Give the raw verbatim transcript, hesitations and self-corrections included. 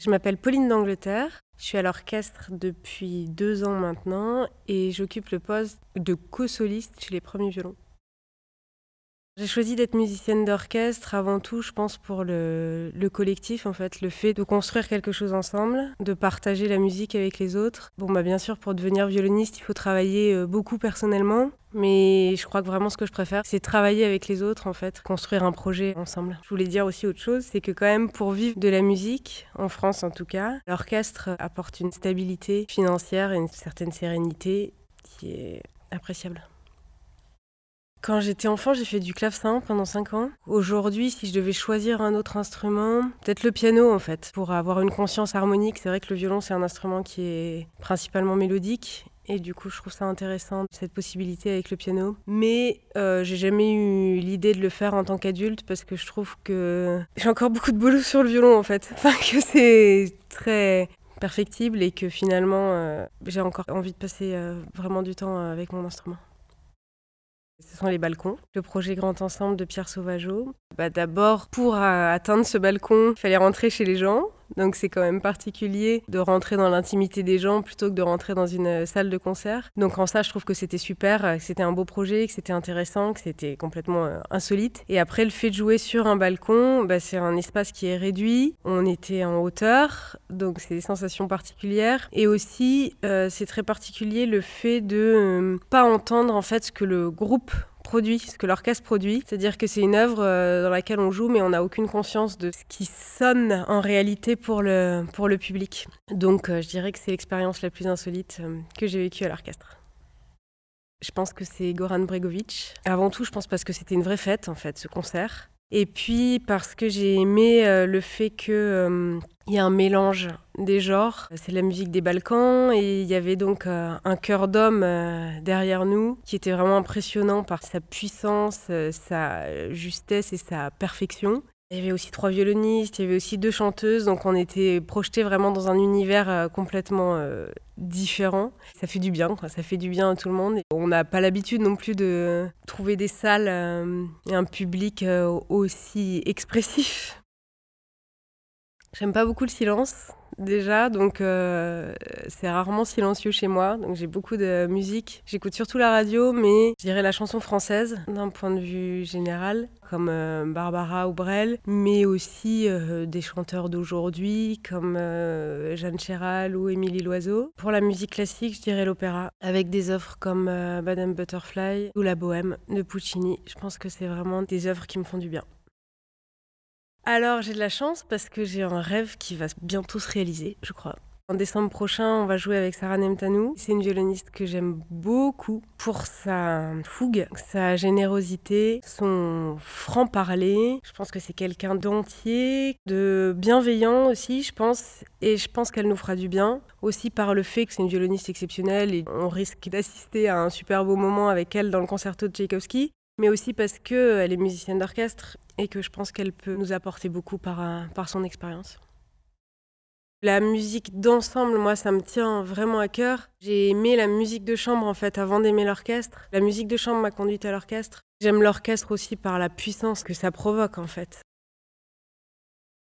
Je m'appelle Pauline d'Angleterre, je suis à l'orchestre depuis deux ans maintenant et j'occupe le poste de co-soliste chez les premiers violons. J'ai choisi d'être musicienne d'orchestre avant tout, je pense, pour le, le collectif, en fait, le fait de construire quelque chose ensemble, de partager la musique avec les autres. Bon, bah bien sûr, pour devenir violoniste, il faut travailler beaucoup personnellement, mais je crois que vraiment ce que je préfère, c'est travailler avec les autres, en fait, construire un projet ensemble. Je voulais dire aussi autre chose, c'est que quand même, pour vivre de la musique, en France en tout cas, l'orchestre apporte une stabilité financière et une certaine sérénité qui est appréciable. Quand j'étais enfant, j'ai fait du clavecin pendant cinq ans. Aujourd'hui, si je devais choisir un autre instrument, peut-être le piano en fait, pour avoir une conscience harmonique. C'est vrai que le violon, c'est un instrument qui est principalement mélodique. Et du coup, je trouve ça intéressant, cette possibilité avec le piano. Mais euh, j'ai jamais eu l'idée de le faire en tant qu'adulte parce que je trouve que j'ai encore beaucoup de boulot sur le violon en fait. Enfin, que c'est très perfectible et que finalement, euh, j'ai encore envie de passer euh, vraiment du temps avec mon instrument. Ce sont les balcons, le projet Grand Ensemble de Pierre Sauvageau. Bah d'abord, pour euh, atteindre ce balcon, il fallait rentrer chez les gens. Donc c'est quand même particulier de rentrer dans l'intimité des gens plutôt que de rentrer dans une salle de concert. Donc en ça, je trouve que c'était super, que c'était un beau projet, que c'était intéressant, que c'était complètement euh, insolite. Et après, le fait de jouer sur un balcon, bah, c'est un espace qui est réduit. On était en hauteur, donc c'est des sensations particulières. Et aussi, euh, c'est très particulier le fait de euh, pas entendre en fait ce que le groupe produit, ce que l'orchestre produit. C'est-à-dire que c'est une œuvre euh, dans laquelle on joue, mais on n'a aucune conscience de ce qui sonne en réalité pour le, pour le public. Donc euh, je dirais que c'est l'expérience la plus insolite euh, que j'ai vécue à l'orchestre. Je pense que c'est Goran Bregović. Avant tout, je pense parce que c'était une vraie fête, en fait, ce concert. Et puis parce que j'ai aimé euh, le fait qu'il euh, y a un mélange des genres. C'est la musique des Balkans et il y avait donc euh, un chœur d'hommes euh, derrière nous qui était vraiment impressionnant par sa puissance, euh, sa justesse et sa perfection. Il y avait aussi trois violonistes, il y avait aussi deux chanteuses, donc on était projetés vraiment dans un univers euh, complètement euh, différent. Ça fait du bien, quoi. Ça fait du bien à tout le monde. Et on n'a pas l'habitude non plus de trouver des salles euh, et un public euh, aussi expressif. J'aime pas beaucoup le silence, déjà, donc euh, c'est rarement silencieux chez moi. Donc j'ai beaucoup de musique. J'écoute surtout la radio, mais je dirais la chanson française, d'un point de vue général, comme euh, Barbara ou Brel, mais aussi euh, des chanteurs d'aujourd'hui, comme euh, Jeanne Chéral ou Émilie Loiseau. Pour la musique classique, je dirais l'opéra, avec des œuvres comme euh, Madame Butterfly ou La Bohème de Puccini. Je pense que c'est vraiment des œuvres qui me font du bien. Alors j'ai de la chance parce que j'ai un rêve qui va bientôt se réaliser, je crois. En décembre prochain, on va jouer avec Sarah Nemtanou. C'est une violoniste que j'aime beaucoup pour sa fougue, sa générosité, son franc-parler. Je pense que c'est quelqu'un d'entier, de bienveillant aussi, je pense. Et je pense qu'elle nous fera du bien. Aussi par le fait que c'est une violoniste exceptionnelle et on risque d'assister à un super beau moment avec elle dans le concerto de Tchaïkovski. Mais aussi parce qu'elle est musicienne d'orchestre et que je pense qu'elle peut nous apporter beaucoup par, par son expérience. La musique d'ensemble, moi, ça me tient vraiment à cœur. J'ai aimé la musique de chambre, en fait, avant d'aimer l'orchestre. La musique de chambre m'a conduite à l'orchestre. J'aime l'orchestre aussi par la puissance que ça provoque, en fait.